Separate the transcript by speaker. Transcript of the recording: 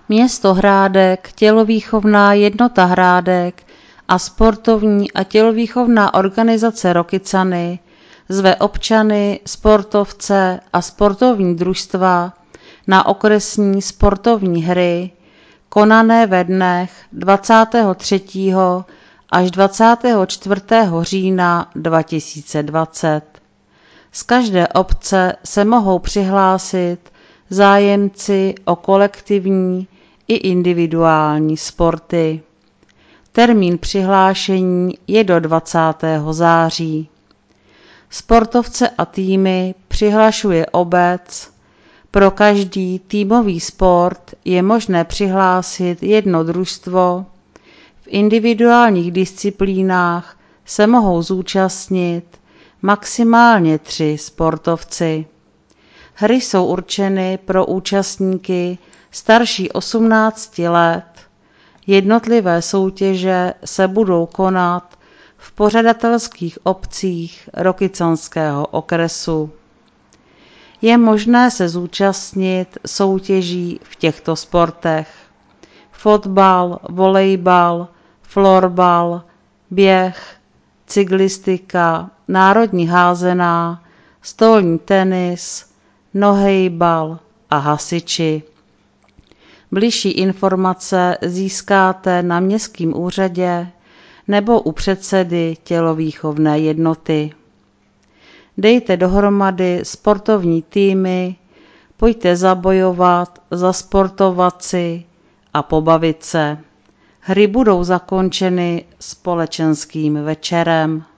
Speaker 1: Město Hrádek, tělovýchovná jednota Hrádek a sportovní a tělovýchovná organizace Rokycany zve občany, sportovce a sportovní družstva na okresní sportovní hry konané ve dnech 23. až 24. října 2020. Z každé obce se mohou přihlásit zájemci o kolektivní i individuální sporty. Termín přihlášení je do 20. září. Sportovce a týmy přihlašuje obec. Pro každý týmový sport je možné přihlásit jedno družstvo. V individuálních disciplínách se mohou zúčastnit maximálně 3 sportovci. Hry jsou určeny pro účastníky starší 18 let. Jednotlivé soutěže se budou konat v pořadatelských obcích Rokycanského okresu. Je možné se zúčastnit soutěží v těchto sportech: fotbal, volejbal, florbal, běh, cyklistika, národní házená, stolní tenis, nohejbal a hasiči. Bližší informace získáte na městském úřadě nebo u předsedy tělovýchovné jednoty. Dejte dohromady sportovní týmy, pojďte zabojovat, zasportovat si a pobavit se. Hry budou zakončeny společenským večerem.